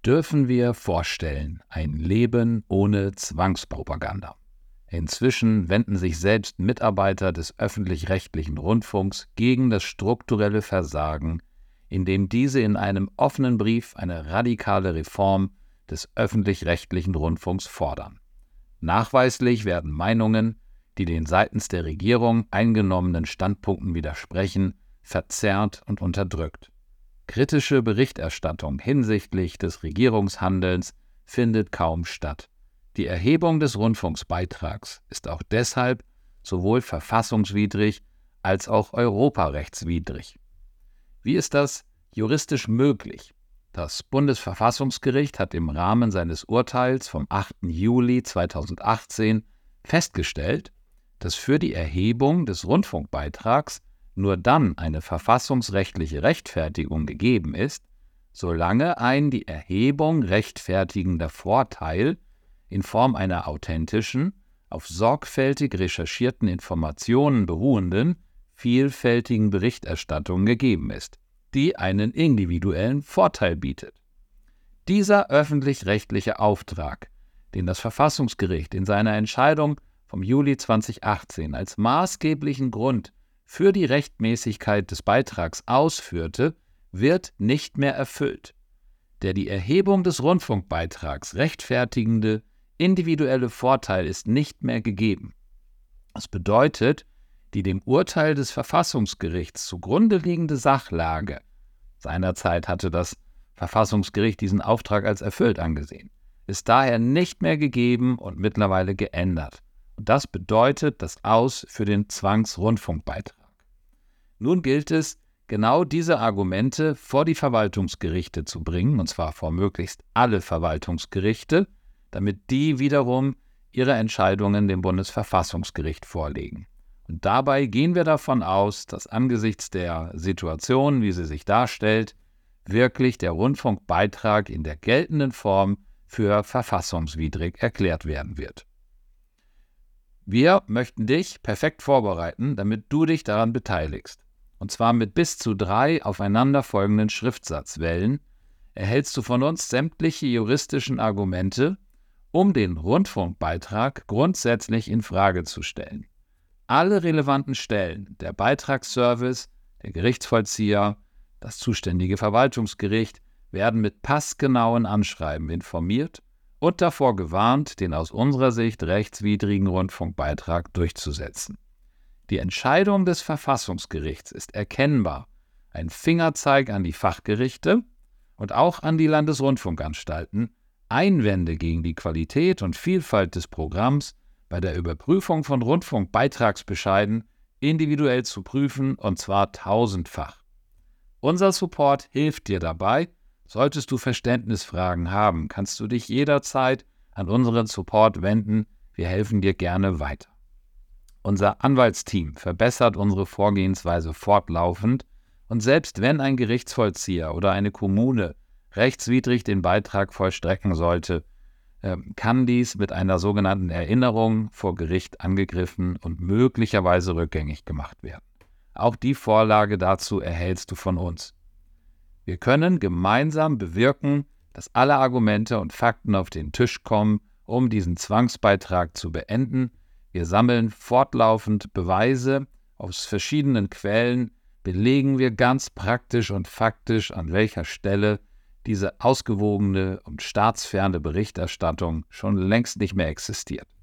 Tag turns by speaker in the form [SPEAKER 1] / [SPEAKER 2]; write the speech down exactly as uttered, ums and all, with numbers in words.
[SPEAKER 1] Dürfen wir vorstellen, ein Leben ohne Zwangspropaganda? Inzwischen wenden sich selbst Mitarbeiter des öffentlich-rechtlichen Rundfunks gegen das strukturelle Versagen, indem diese in einem offenen Brief eine radikale Reform des öffentlich-rechtlichen Rundfunks fordern. Nachweislich werden Meinungen, die den seitens der Regierung eingenommenen Standpunkten widersprechen, verzerrt und unterdrückt. Kritische Berichterstattung hinsichtlich des Regierungshandelns findet kaum statt. Die Erhebung des Rundfunksbeitrags ist auch deshalb sowohl verfassungswidrig als auch europarechtswidrig. Wie ist das juristisch möglich? Das Bundesverfassungsgericht hat im Rahmen seines Urteils vom achten Juli zweitausendachtzehn festgestellt, dass für die Erhebung des Rundfunkbeitrags nur dann eine verfassungsrechtliche Rechtfertigung gegeben ist, solange ein die Erhebung rechtfertigender Vorteil in Form einer authentischen, auf sorgfältig recherchierten Informationen beruhenden, vielfältigen Berichterstattung gegeben ist, die einen individuellen Vorteil bietet. Dieser öffentlich-rechtliche Auftrag, den das Verfassungsgericht in seiner Entscheidung vom Juli zweitausendachtzehn als maßgeblichen Grund für die Rechtmäßigkeit des Beitrags ausführte, wird nicht mehr erfüllt. Der die Erhebung des Rundfunkbeitrags rechtfertigende individuelle Vorteil ist nicht mehr gegeben. Das bedeutet, die dem Urteil des Verfassungsgerichts zugrunde liegende Sachlage, seinerzeit hatte das Verfassungsgericht diesen Auftrag als erfüllt angesehen, ist daher nicht mehr gegeben und mittlerweile geändert. Und das bedeutet das Aus für den Zwangsrundfunkbeitrag. Nun gilt es, genau diese Argumente vor die Verwaltungsgerichte zu bringen, und zwar vor möglichst alle Verwaltungsgerichte, damit die wiederum ihre Entscheidungen dem Bundesverfassungsgericht vorlegen. Und dabei gehen wir davon aus, dass angesichts der Situation, wie sie sich darstellt, wirklich der Rundfunkbeitrag in der geltenden Form für verfassungswidrig erklärt werden wird. Wir möchten dich perfekt vorbereiten, damit du dich daran beteiligst. Und zwar mit bis zu drei aufeinanderfolgenden Schriftsatzwellen erhältst du von uns sämtliche juristischen Argumente, um den Rundfunkbeitrag grundsätzlich in Frage zu stellen. Alle relevanten Stellen, der Beitragsservice, der Gerichtsvollzieher, das zuständige Verwaltungsgericht, werden mit passgenauen Anschreiben informiert und davor gewarnt, den aus unserer Sicht rechtswidrigen Rundfunkbeitrag durchzusetzen. Die Entscheidung des Verfassungsgerichts ist erkennbar ein Fingerzeig an die Fachgerichte und auch an die Landesrundfunkanstalten, Einwände gegen die Qualität und Vielfalt des Programms bei der Überprüfung von Rundfunkbeitragsbescheiden individuell zu prüfen, und zwar tausendfach. Unser Support hilft dir dabei. Solltest du Verständnisfragen haben, kannst du dich jederzeit an unseren Support wenden. Wir helfen dir gerne weiter. Unser Anwaltsteam verbessert unsere Vorgehensweise fortlaufend, und selbst wenn ein Gerichtsvollzieher oder eine Kommune rechtswidrig den Beitrag vollstrecken sollte, kann dies mit einer sogenannten Erinnerung vor Gericht angegriffen und möglicherweise rückgängig gemacht werden. Auch die Vorlage dazu erhältst du von uns. Wir können gemeinsam bewirken, dass alle Argumente und Fakten auf den Tisch kommen, um diesen Zwangsbeitrag zu beenden. Wir sammeln fortlaufend Beweise aus verschiedenen Quellen, belegen wir ganz praktisch und faktisch, an welcher Stelle diese ausgewogene und staatsferne Berichterstattung schon längst nicht mehr existiert.